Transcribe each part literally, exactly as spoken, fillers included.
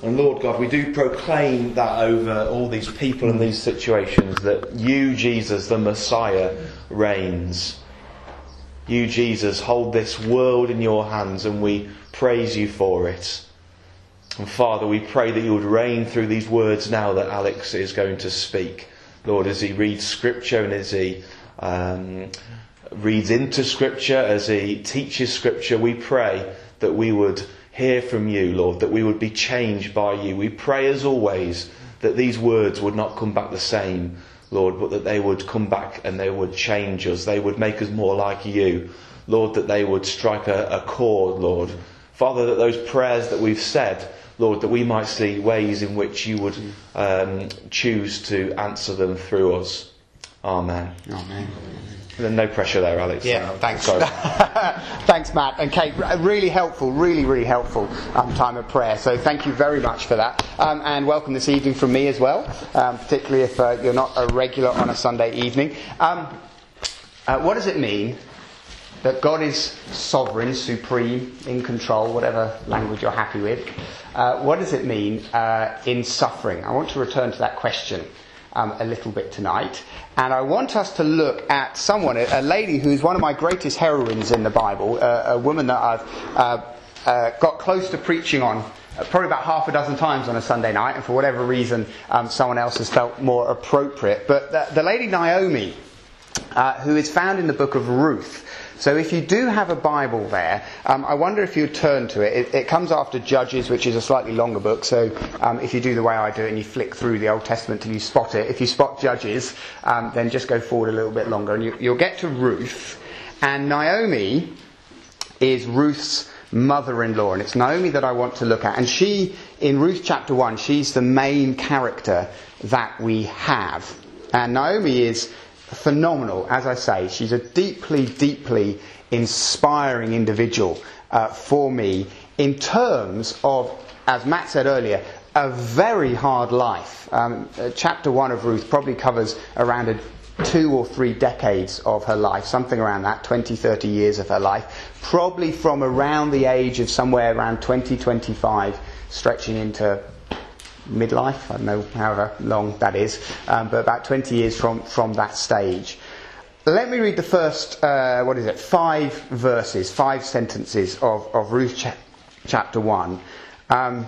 And Lord God, we do proclaim that over all these people and these situations, that you, Jesus, the Messiah, reigns. You, Jesus, hold this world in your hands, and we praise you for it. And Father, we pray that you would reign through these words now that Alex is going to speak. Lord, as he reads Scripture and as he um, reads into Scripture, as he teaches Scripture, we pray that we would hear from you, Lord, that we would be changed by you. We pray as always that these words would not come back the same, Lord, but that they would come back and they would change us. They would make us more like you. Lord, that they would strike a, a chord, Lord. Father, that those prayers that we've said, Lord, that we might see ways in which you would um, choose to answer them through us. Amen. Amen. And then no pressure there, Alex. Yeah, thanks. Thanks, Matt. And Kate, really helpful, really, really helpful um, time of prayer. So thank you very much for that. Um, and welcome this evening from me as well, um, particularly if uh, you're not a regular on a Sunday evening. Um, uh, what does it mean that God is sovereign, supreme, in control, whatever language you're happy with? Uh, what does it mean uh, in suffering? I want to return to that question Um, a little bit tonight, and I want us to look at someone, a, a lady who's one of my greatest heroines in the Bible, uh, a woman that I've uh, uh, got close to preaching on uh, probably about half a dozen times on a Sunday night, and for whatever reason um, someone else has felt more appropriate. But the, the lady Naomi, uh, who is found in the book of Ruth. So if you do have a Bible there, um, I wonder if you turn to it. it. It comes after Judges, which is a slightly longer book. So um, if you do the way I do it and you flick through the Old Testament till you spot it, if you spot Judges, um, then just go forward a little bit longer and you, you'll get to Ruth. And Naomi is Ruth's mother-in-law. And it's Naomi that I want to look at. And she, in Ruth chapter one, she's the main character that we have. And Naomi is phenomenal, as I say. She's a deeply, deeply inspiring individual uh, for me in terms of, as Matt said earlier, a very hard life. Um, uh, chapter one of Ruth probably covers around a two or three decades of her life, something around that, twenty, thirty years of her life, probably from around the age of somewhere around twenty, twenty-five, stretching into midlife, I don't know however long that is, um, but about twenty years from, from that stage. Let me read the first, uh, what is it, five verses, five sentences of, of Ruth cha- chapter one, um,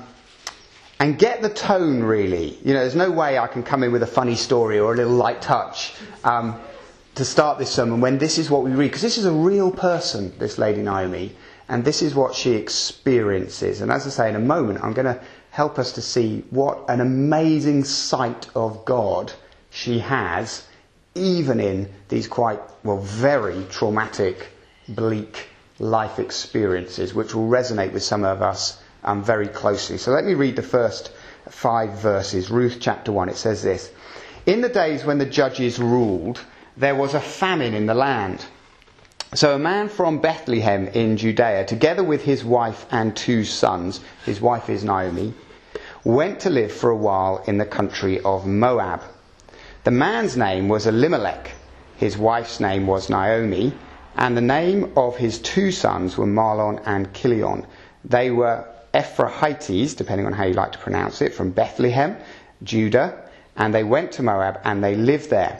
and get the tone really. You know, there's no way I can come in with a funny story or a little light touch um, to start this sermon when this is what we read, because this is a real person, this lady Naomi, and this is what she experiences. And as I say, in a moment, I'm going to help us to see what an amazing sight of God she has, even in these quite, well, very traumatic, bleak life experiences, which will resonate with some of us um, very closely. So let me read the first five verses. Ruth chapter one, it says this. In the days when the judges ruled, there was a famine in the land. So a man from Bethlehem in Judea, together with his wife and two sons, his wife is Naomi, went to live for a while in the country of Moab. The man's name was Elimelech, his wife's name was Naomi, and the name of his two sons were Mahlon and Chilion. They were Ephrahites, depending on how you like to pronounce it, from Bethlehem, Judah, and they went to Moab and they lived there.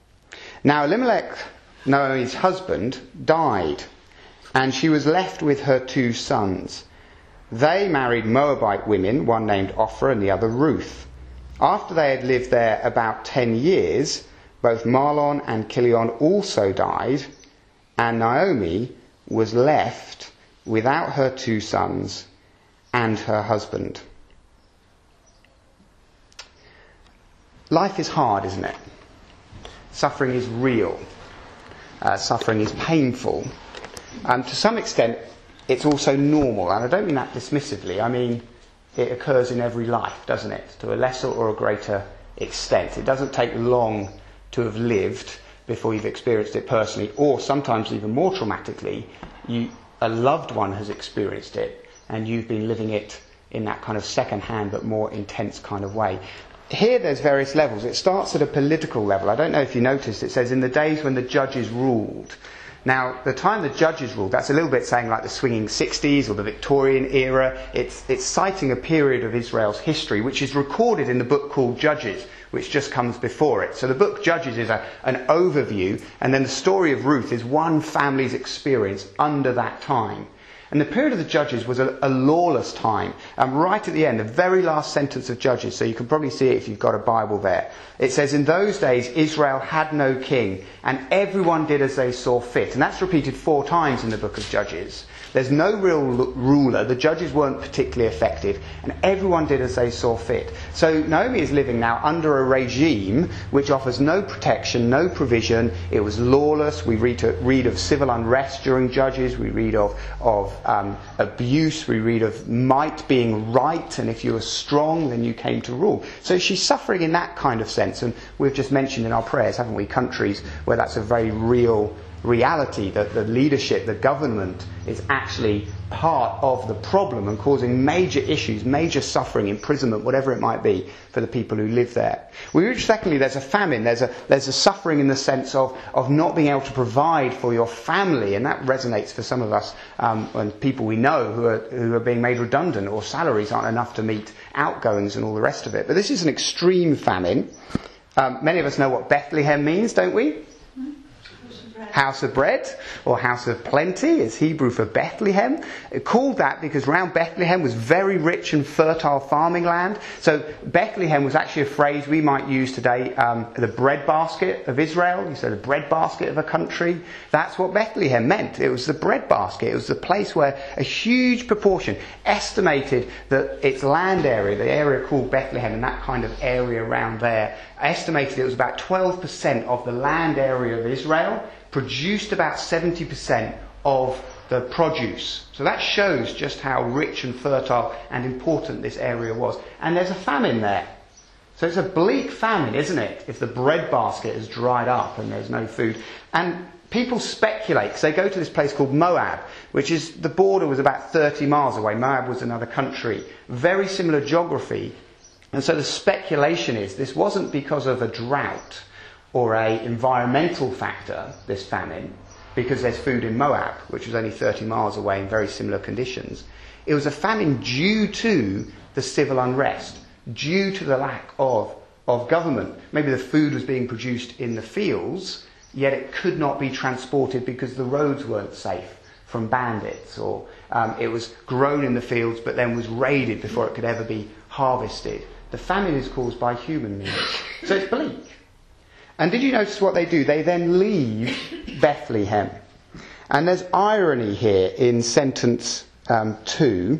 Now Elimelech, Naomi's husband, died, and she was left with her two sons. They married Moabite women, one named Ophrah and the other Ruth. After they had lived there about ten years, both Mahlon and Chilion also died, and Naomi was left without her two sons and her husband. Life is hard, isn't it? Suffering is real. Uh, suffering is painful. Um, to some extent, it's also normal, and I don't mean that dismissively. I mean, it occurs in every life, doesn't it? To a lesser or a greater extent. It doesn't take long to have lived before you've experienced it personally, or sometimes even more traumatically, you, a loved one has experienced it, and you've been living it in that kind of second-hand but more intense kind of way. Here there's various levels. It starts at a political level. I don't know if you noticed, it says, in the days when the judges ruled. Now, the time the Judges ruled, that's a little bit saying like the swinging sixties or the Victorian era. It's, it's citing a period of Israel's history which is recorded in the book called Judges, which just comes before it. So the book Judges is a, an overview, and then the story of Ruth is one family's experience under that time. And the period of the Judges was a, a lawless time. Um, right at the end, the very last sentence of Judges, so you can probably see it if you've got a Bible there. It says, in those days Israel had no king, and everyone did as they saw fit. And that's repeated four times in the book of Judges. There's no real l- ruler. The judges weren't particularly effective, and everyone did as they saw fit. So Naomi is living now under a regime which offers no protection, no provision. It was lawless. We read, to, read of civil unrest during Judges. We read of, of um, abuse. We read of might being right, and if you were strong, then you came to rule. So she's suffering in that kind of sense, and we've just mentioned in our prayers, haven't we, countries where that's a very real reality, that the leadership, the government is actually part of the problem and causing major issues, major suffering, imprisonment, whatever it might be for the people who live there. We read, secondly, there's a famine, there's a there's a suffering in the sense of, of not being able to provide for your family, and that resonates for some of us um, and people we know who are who are being made redundant, or salaries aren't enough to meet outgoings and all the rest of it. But this is an extreme famine. Um, many of us know what Bethlehem means, don't we? House of bread, or house of plenty, is Hebrew for Bethlehem. It called that because around Bethlehem was very rich and fertile farming land. So Bethlehem was actually a phrase we might use today, um, the breadbasket of Israel. You say the breadbasket of a country. That's what Bethlehem meant. It was the breadbasket. It was the place where a huge proportion, estimated that its land area, the area called Bethlehem and that kind of area around there, estimated it was about twelve percent of the land area of Israel, produced about seventy percent of the produce. So that shows just how rich and fertile and important this area was. And there's a famine there. So it's a bleak famine, isn't it, if the breadbasket has dried up and there's no food. And people speculate, because they go to this place called Moab, which is, the border was about thirty miles away. Moab was another country. Very similar geography. And so the speculation is this wasn't because of a drought or a environmental factor, this famine, because there's food in Moab, which was only thirty miles away in very similar conditions. It was a famine due to the civil unrest, due to the lack of, of government. Maybe the food was being produced in the fields, yet it could not be transported because the roads weren't safe from bandits, or um, it was grown in the fields but then was raided before it could ever be harvested. The famine is caused by human means. So it's bleak. And did you notice what they do? They then leave Bethlehem. And there's irony here in sentence um, two.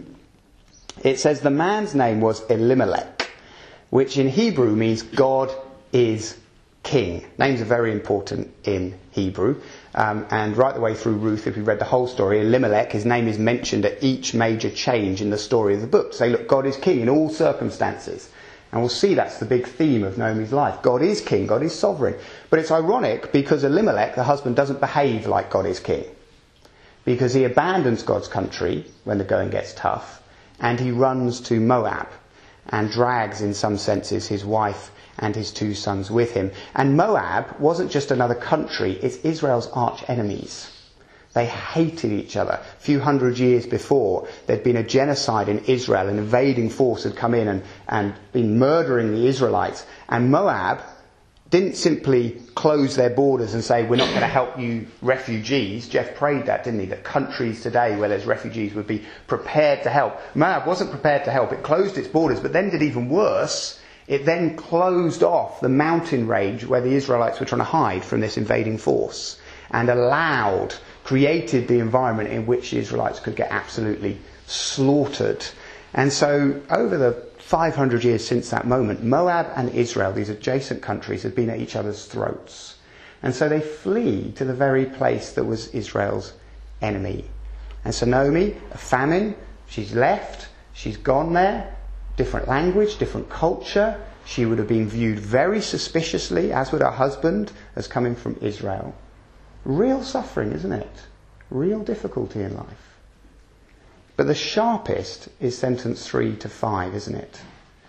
It says the man's name was Elimelech, which in Hebrew means God is king. Names are very important in Hebrew. Um, and right the way through Ruth, if we read the whole story, Elimelech, his name is mentioned at each major change in the story of the book. Say, look, God is king in all circumstances. And we'll see that's the big theme of Naomi's life. God is king, God is sovereign. But it's ironic because Elimelech, the husband, doesn't behave like God is king. Because he abandons God's country when the going gets tough, and he runs to Moab and drags, in some senses, his wife and his two sons with him. And Moab wasn't just another country, it's Israel's arch enemies. They hated each other. A few hundred years before, there'd been a genocide in Israel. An invading force had come in and, and been murdering the Israelites. And Moab didn't simply close their borders and say, we're not going to help you refugees. Jeff prayed that, didn't he? That countries today where there's refugees would be prepared to help. Moab wasn't prepared to help. It closed its borders, but then did even worse. It then closed off the mountain range where the Israelites were trying to hide from this invading force, and allowed, created the environment in which the Israelites could get absolutely slaughtered. And so over the five hundred years since that moment, Moab and Israel, these adjacent countries, had been at each other's throats. And so they flee to the very place that was Israel's enemy. And so Naomi, a famine, she's left, she's gone there, different language, different culture. She would have been viewed very suspiciously, as would her husband, as coming from Israel. Real suffering, isn't it? Real difficulty in life. But the sharpest is sentence three to five, isn't it?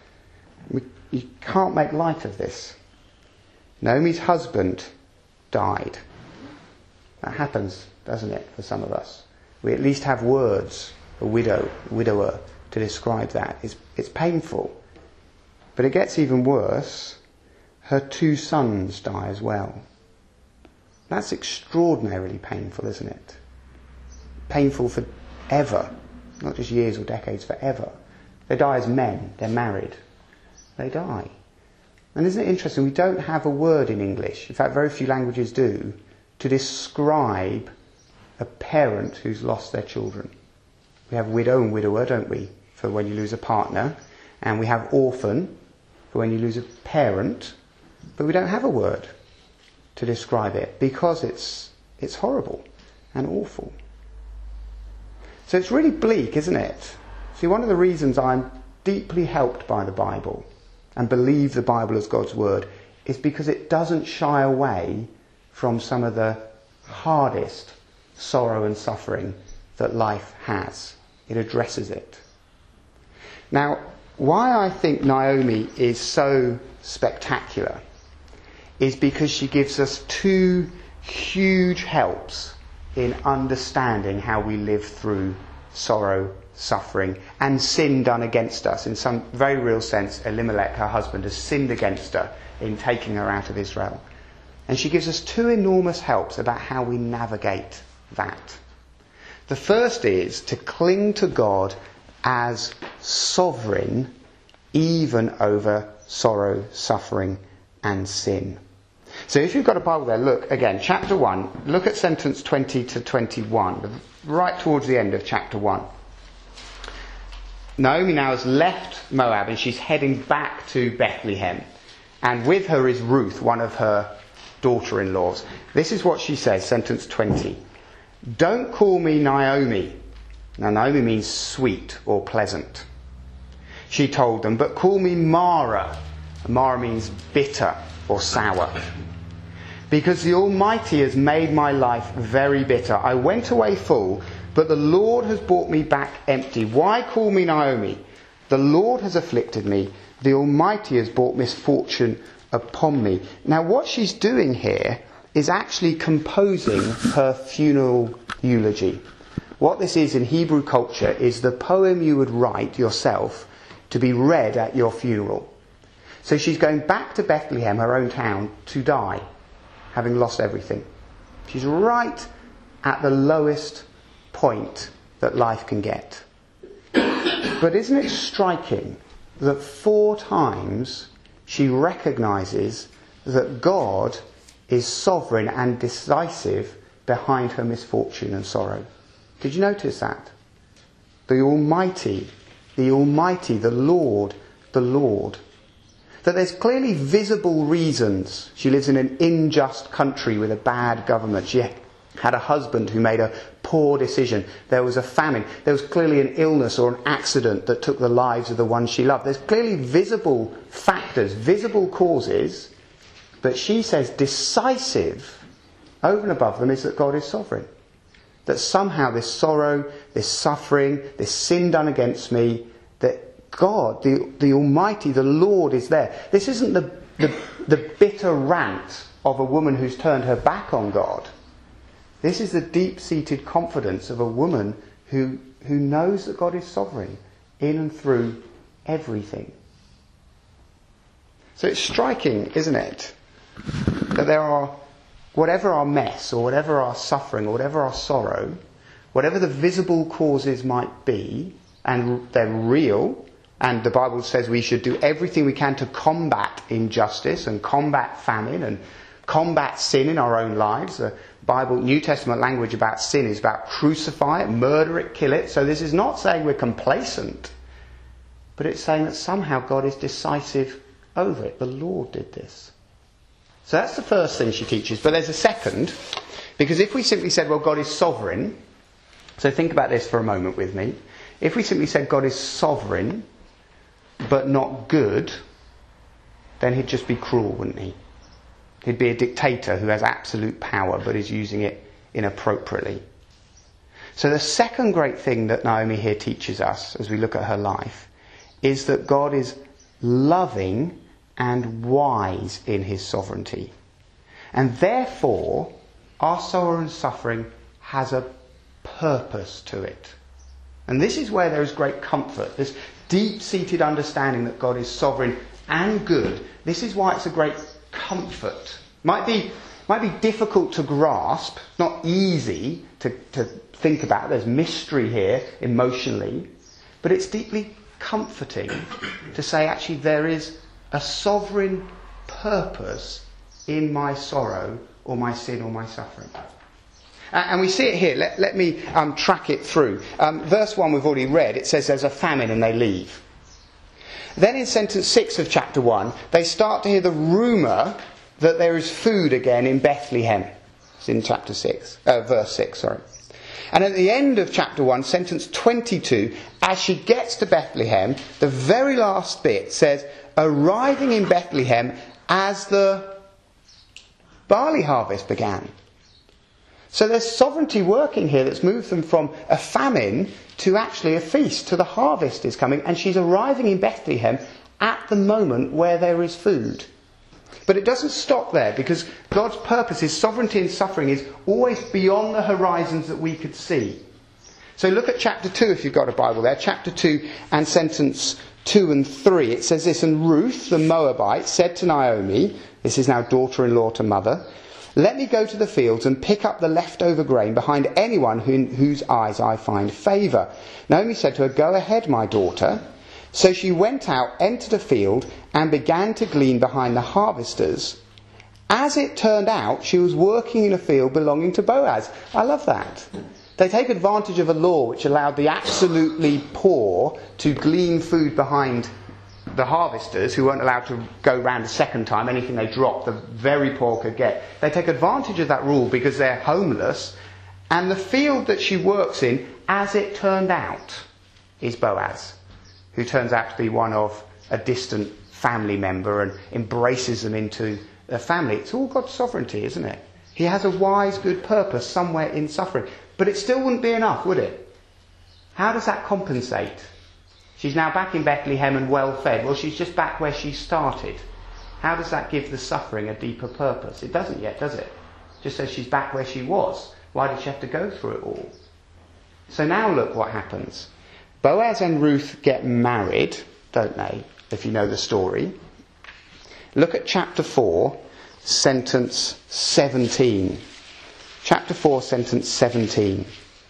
We, you can't make light of this. Naomi's husband died. That happens, doesn't it, for some of us? We at least have words, a widow, widower, to describe that. It's, it's painful. But it gets even worse. Her two sons die as well. That's extraordinarily painful, isn't it? Painful forever. Not just years or decades, forever. They die as men. They're married. They die. And isn't it interesting? We don't have a word in English, in fact very few languages do, to describe a parent who's lost their children. We have widow and widower, don't we, for when you lose a partner. And we have orphan for when you lose a parent. But we don't have a word to describe it because it's it's horrible and awful. So it's really bleak, isn't it? See, one of the reasons I'm deeply helped by the Bible and believe the Bible as God's word is because it doesn't shy away from some of the hardest sorrow and suffering that life has. It addresses it. Now, why I think Naomi is so spectacular is because she gives us two huge helps in understanding how we live through sorrow, suffering, and sin done against us. In some very real sense, Elimelech, her husband, has sinned against her in taking her out of Israel. And she gives us two enormous helps about how we navigate that. The first is to cling to God as sovereign even over sorrow, suffering, and sin. So if you've got a Bible there, look again, chapter one, look at sentence twenty to twenty-one, right towards the end of chapter one. Naomi now has left Moab and she's heading back to Bethlehem. And with her is Ruth, one of her daughter-in-laws. This is what she says, sentence twenty. Don't call me Naomi. Now Naomi means sweet or pleasant. She told them, but call me Mara. Mara means bitter or sour. Because the Almighty has made my life very bitter. I went away full, but the Lord has brought me back empty. Why call me Naomi? The Lord has afflicted me. The Almighty has brought misfortune upon me. Now what she's doing here is actually composing her funeral eulogy. What this is in Hebrew culture is the poem you would write yourself to be read at your funeral. So she's going back to Bethlehem, her own town, to die, having lost everything. She's right at the lowest point that life can get. But isn't it striking that four times she recognises that God is sovereign and decisive behind her misfortune and sorrow? Did you notice that? The Almighty, the Almighty, the Lord, the Lord. That there's clearly visible reasons. She lives in an unjust country with a bad government. She had a husband who made a poor decision. There was a famine. There was clearly an illness or an accident that took the lives of the ones she loved. There's clearly visible factors, visible causes. But she says decisive, over and above them, is that God is sovereign. That somehow this sorrow, this suffering, this sin done against me, that God, the, the Almighty, the Lord is there. This isn't the, the, the bitter rant of a woman who's turned her back on God. This is the deep-seated confidence of a woman who, who knows that God is sovereign in and through everything. So it's striking, isn't it, that there are, whatever our mess or whatever our suffering or whatever our sorrow, whatever the visible causes might be, and they're real, and the Bible says we should do everything we can to combat injustice and combat famine and combat sin in our own lives. The Bible, New Testament language about sin is about crucify it, murder it, kill it. So this is not saying we're complacent, but it's saying that somehow God is decisive over it. The Lord did this. So that's the first thing she teaches. But there's a second, because if we simply said, well, God is sovereign, so think about this for a moment with me. If we simply said God is sovereign, but not good, then he'd just be cruel, wouldn't he? He'd be a dictator who has absolute power, but is using it inappropriately. So the second great thing that Naomi here teaches us, as we look at her life, is that God is loving and wise in his sovereignty. And therefore, our sorrow and suffering has a purpose to it. And this is where there is great comfort, this deep-seated understanding that God is sovereign and good. This is why it's a great comfort. Might be, might be difficult to grasp, not easy to, to think about. There's mystery here emotionally. But it's deeply comforting to say, actually, there is a sovereign purpose in my sorrow or my sin or my suffering. And we see it here. Let, let me um, track it through. Um, verse one we've already read. It says there's a famine and they leave. Then in sentence six of chapter one, they start to hear the rumour that there is food again in Bethlehem. It's in chapter six, uh, verse six, sorry. And at the end of chapter one, sentence twenty-two, as she gets to Bethlehem, the very last bit says, arriving in Bethlehem as the barley harvest began. So there's sovereignty working here that's moved them from a famine to actually a feast, to the harvest is coming, and she's arriving in Bethlehem at the moment where there is food. But it doesn't stop there, because God's purpose, his sovereignty in suffering, is always beyond the horizons that we could see. So look at chapter two if you've got a Bible there. Chapter two and sentence two and three. It says this, and Ruth the Moabite said to Naomi, this is now daughter-in-law to mother, let me go to the fields and pick up the leftover grain behind anyone who, in whose eyes I find favour. Naomi said to her, go ahead, my daughter. So she went out, entered a field, and began to glean behind the harvesters. As it turned out, she was working in a field belonging to Boaz. I love that. They take advantage of a law which allowed the absolutely poor to glean food behind the harvesters, who weren't allowed to go round a second time. Anything they dropped, the very poor could get. They take advantage of that rule because they're homeless. And the field that she works in, as it turned out, is Boaz, who turns out to be one of a distant family member and embraces them into a family. It's all God's sovereignty, isn't it? He has a wise, good purpose somewhere in suffering. But it still wouldn't be enough, would it? How does that compensate? She's now back in Bethlehem and well fed. Well, she's just back where she started. How does that give the suffering a deeper purpose? It doesn't yet, does it? It just says she's back where she was. Why did she have to go through it all? So now look what happens. Boaz and Ruth get married, don't they, if you know the story. Look at chapter four, sentence seventeen. Chapter four, sentence seventeen.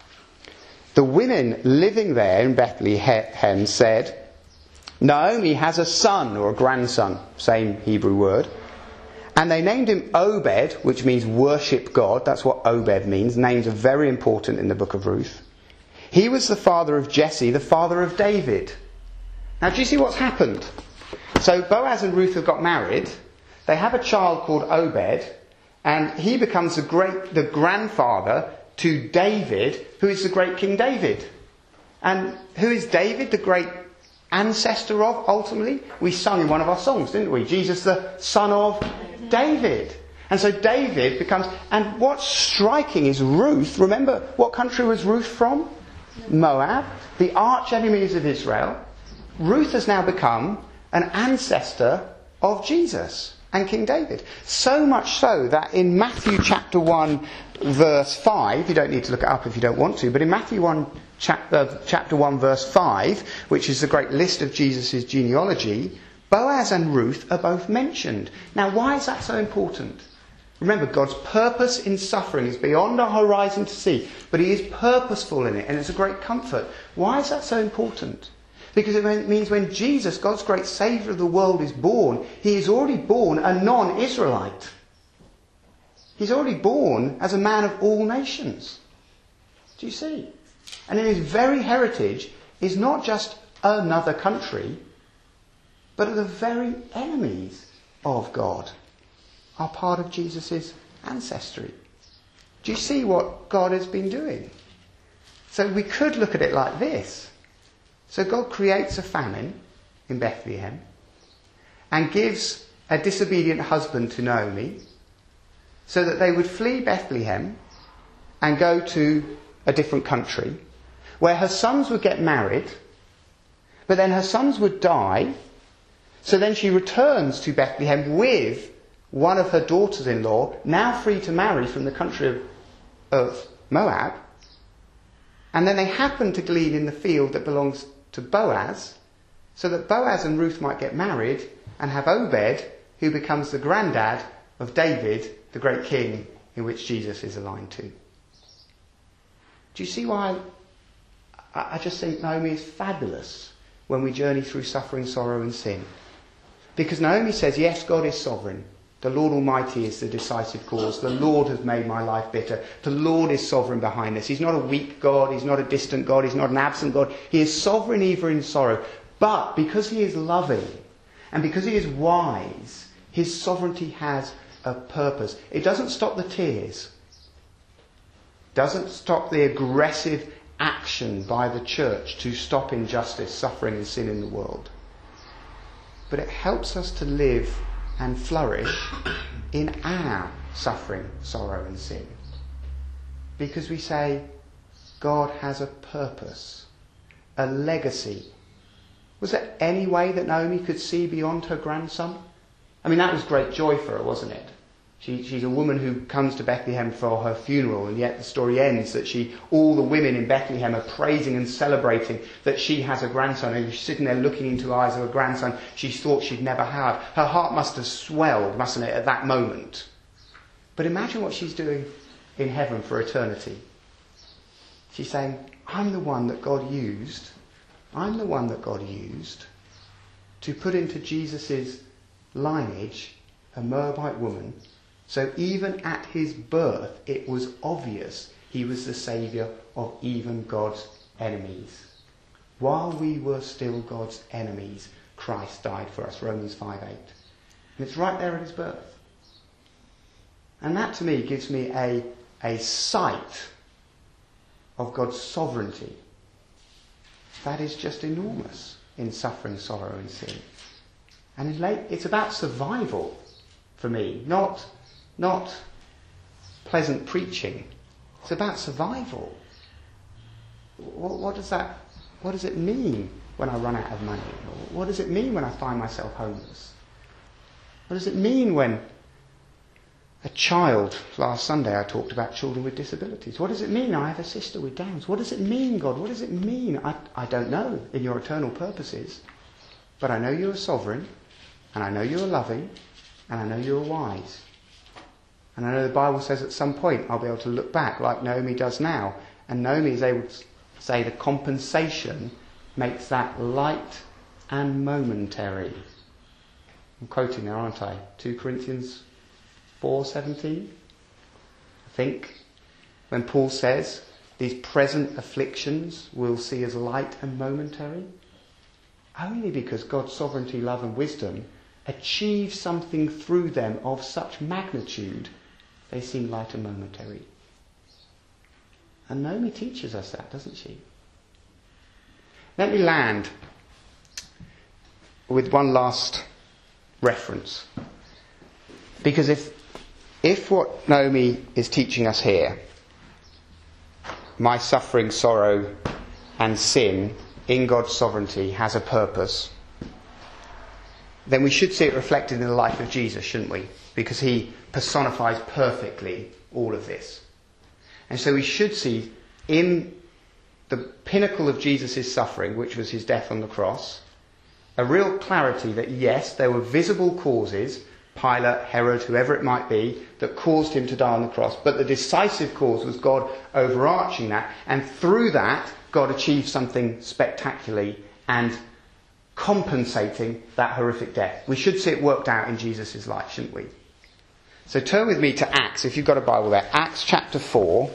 The women living there in Bethlehem said, Naomi has a son or a grandson, same Hebrew word. And they named him Obed, which means worship God. That's what Obed means. Names are very important in the book of Ruth. He was the father of Jesse, the father of David. Now, do you see what's happened? So Boaz and Ruth have got married. They have a child called Obed, and he becomes the great, the grandfather to David, who is the great King David. And who is David, the great ancestor of, ultimately? We sung in one of our songs, didn't we? Jesus, the son of David. And so David becomes... And what's striking is Ruth. Remember, what country was Ruth from? Moab, the arch enemies of Israel. Ruth has now become an ancestor of Jesus and King David. So much so that in Matthew chapter one verse five, you don't need to look it up if you don't want to, but in Matthew one chapter, chapter one verse five, which is the great list of Jesus' genealogy, Boaz and Ruth are both mentioned. Now, why is that so important? Remember, God's purpose in suffering is beyond our horizon to see, but he is purposeful in it, and it's a great comfort. Why is that so important? Because it means when Jesus, God's great Saviour of the world, is born, he is already born a non-Israelite. He's already born as a man of all nations. Do you see? And in his very heritage is not just another country, but are the very enemies of God are part of Jesus' ancestry. Do you see what God has been doing? So we could look at it like this. So God creates a famine in Bethlehem and gives a disobedient husband to Naomi so that they would flee Bethlehem and go to a different country where her sons would get married, but then her sons would die. So then she returns to Bethlehem with one of her daughters-in-law, now free to marry from the country of, of Moab, and then they happen to glean in the field that belongs to Boaz, so that Boaz and Ruth might get married and have Obed, who becomes the granddad of David, the great king in which Jesus is aligned to. Do you see why I just think Naomi is fabulous when we journey through suffering, sorrow and sin? Because Naomi says, yes, God is sovereign. The Lord Almighty is the decisive cause. The Lord has made my life bitter. The Lord is sovereign behind this. He's not a weak God. He's not a distant God. He's not an absent God. He is sovereign even in sorrow. But because he is loving and because he is wise, his sovereignty has a purpose. It doesn't stop the tears. Doesn't stop the aggressive action by the church to stop injustice, suffering and sin in the world. But it helps us to live and flourish in our suffering, sorrow and sin. Because we say, God has a purpose, a legacy. Was there any way that Naomi could see beyond her grandson? I mean, that was great joy for her, wasn't it? She, she's a woman who comes to Bethlehem for her funeral, and yet the story ends that she, all the women in Bethlehem are praising and celebrating that she has a grandson, and she's sitting there looking into the eyes of her grandson she thought she'd never have. Her heart must have swelled, mustn't it, at that moment? But imagine what she's doing in heaven for eternity. She's saying, I'm the one that God used, I'm the one that God used to put into Jesus' lineage a Moabite woman. So even at his birth, it was obvious he was the saviour of even God's enemies. While we were still God's enemies, Christ died for us, Romans five eight. And it's right there at his birth. And that to me gives me a, a sight of God's sovereignty. That is just enormous in suffering, sorrow and sin. And in late, it's about survival for me, not Not pleasant preaching. It's about survival. What, what does that, what does it mean when I run out of money? What does it mean when I find myself homeless? What does it mean when a child, last Sunday I talked about children with disabilities. What does it mean I have a sister with Downs? What does it mean, God? What does it mean? I, I don't know in your eternal purposes. But I know you are sovereign, and I know you are loving, and I know you are wise. And I know the Bible says at some point I'll be able to look back like Naomi does now. And Naomi is able to say the compensation makes that light and momentary. I'm quoting there, aren't I? Second Corinthians four seventeen. I think when Paul says these present afflictions we'll see as light and momentary. Only because God's sovereignty, love and wisdom achieve something through them of such magnitude they seem light and momentary. And Naomi teaches us that, doesn't she? Let me land with one last reference. Because if if what Naomi is teaching us here, my suffering, sorrow and sin in God's sovereignty has a purpose, then we should see it reflected in the life of Jesus, shouldn't we? Because he personifies perfectly all of this. And so we should see in the pinnacle of Jesus' suffering, which was his death on the cross, a real clarity that yes, there were visible causes, Pilate, Herod, whoever it might be, that caused him to die on the cross. But the decisive cause was God overarching that. And through that, God achieved something spectacularly and compensating that horrific death. We should see it worked out in Jesus' life, shouldn't we? So turn with me to Acts, if you've got a Bible there. Acts chapter four.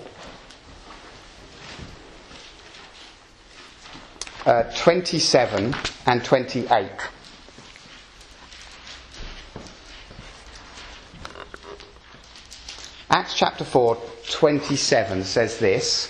Uh, twenty-seven and twenty-eight. Acts chapter four, twenty-seven says this.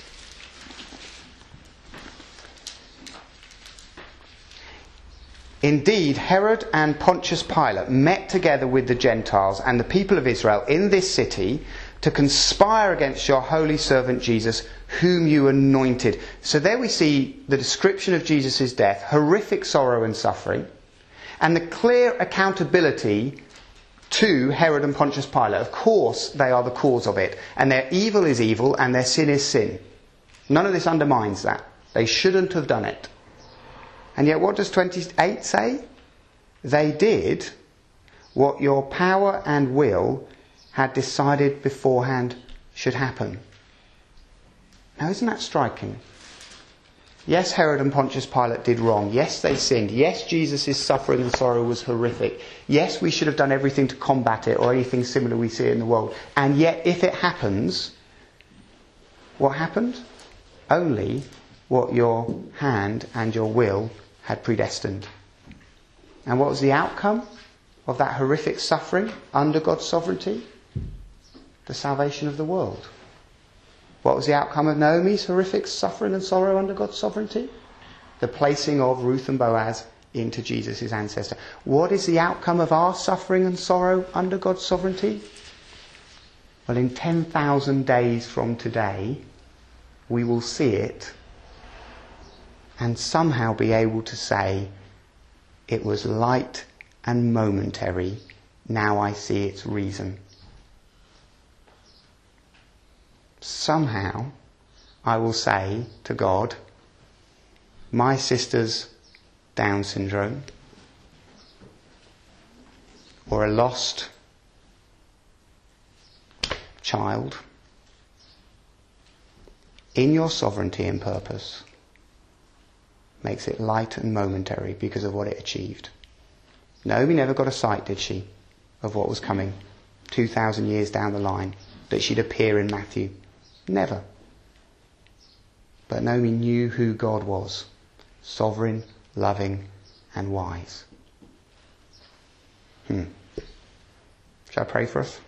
Indeed, Herod and Pontius Pilate met together with the Gentiles and the people of Israel in this city to conspire against your holy servant Jesus, whom you anointed. So there we see the description of Jesus' death, horrific sorrow and suffering, and the clear accountability to Herod and Pontius Pilate. Of course, they are the cause of it. And their evil is evil and their sin is sin. None of this undermines that. They shouldn't have done it. And yet what does twenty-eight say? They did what your power and will had decided beforehand should happen. Now, isn't that striking? Yes, Herod and Pontius Pilate did wrong. Yes, they sinned. Yes, Jesus' suffering and sorrow was horrific. Yes, we should have done everything to combat it or anything similar we see in the world. And yet, if it happens, what happened? Only what your hand and your will had predestined. And what was the outcome of that horrific suffering under God's sovereignty? The salvation of the world. What was the outcome of Naomi's horrific suffering and sorrow under God's sovereignty? The placing of Ruth and Boaz into Jesus' ancestor. What is the outcome of our suffering and sorrow under God's sovereignty? Well, in ten thousand days from today, we will see it and somehow be able to say, it was light and momentary, now I see its reason. Somehow, I will say to God, my sister's Down syndrome, or a lost child, in your sovereignty and purpose, makes it light and momentary because of what it achieved. Naomi never got a sight, did she, of what was coming two thousand years down the line, that she'd appear in Matthew. Never. But Naomi knew who God was, sovereign, loving, and wise. Hmm. Shall I pray for us?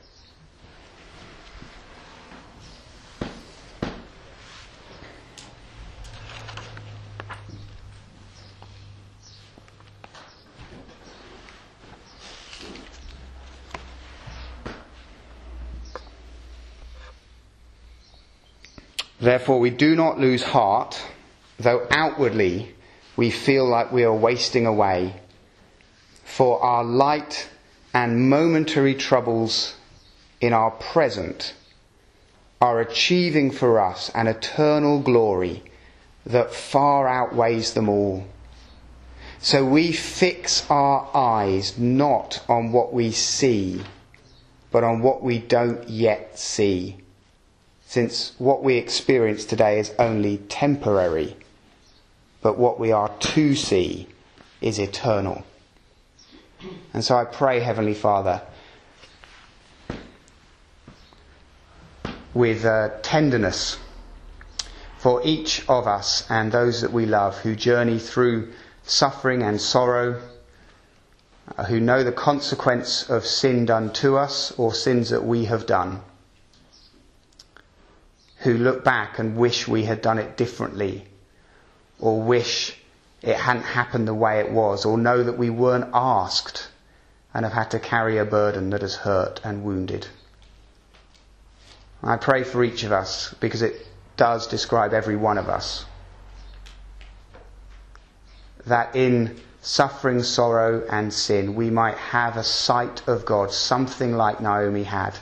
Therefore we do not lose heart, though outwardly we feel like we are wasting away. For our light and momentary troubles in our present are achieving for us an eternal glory that far outweighs them all. So we fix our eyes not on what we see, but on what we don't yet see. Since what we experience today is only temporary, but what we are to see is eternal. And so I pray, Heavenly Father, with uh, tenderness for each of us and those that we love who journey through suffering and sorrow, uh, who know the consequence of sin done to us or sins that we have done, who look back and wish we had done it differently, or wish it hadn't happened the way it was, or know that we weren't asked and have had to carry a burden that has hurt and wounded. I pray for each of us, because it does describe every one of us, that in suffering, sorrow and sin we might have a sight of God, something like Naomi had.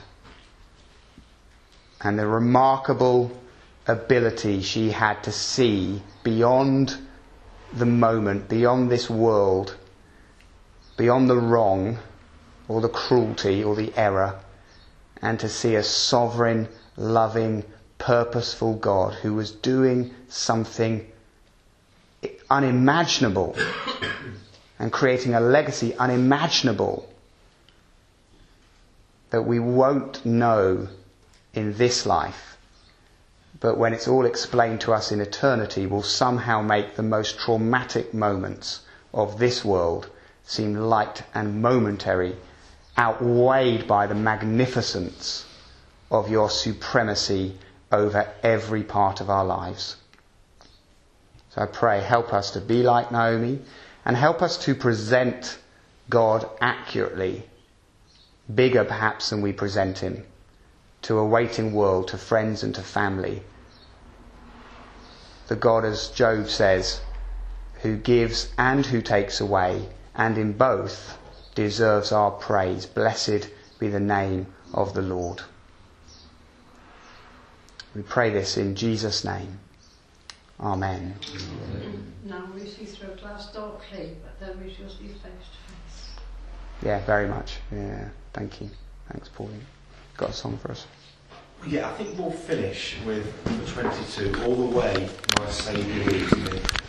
And the remarkable ability she had to see beyond the moment, beyond this world, beyond the wrong or the cruelty or the error, and to see a sovereign, loving, purposeful God who was doing something unimaginable and creating a legacy unimaginable that we won't know in this life, but when it's all explained to us in eternity, will somehow make the most traumatic moments of this world seem light and momentary, outweighed by the magnificence of your supremacy over every part of our lives. So I pray, help us to be like Naomi, and help us to present God accurately, bigger perhaps than we present him, to a waiting world, to friends and to family. The God, as Job says, who gives and who takes away, and in both deserves our praise. Blessed be the name of the Lord. We pray this in Jesus' name. Amen. Now we see through a glass darkly, but then we shall see face to face. Yeah, very much. Yeah, thank you. Thanks, Pauline. Got a song for us? Yeah, I think we'll finish with number twenty-two, All the Way My Saviour Leads Me.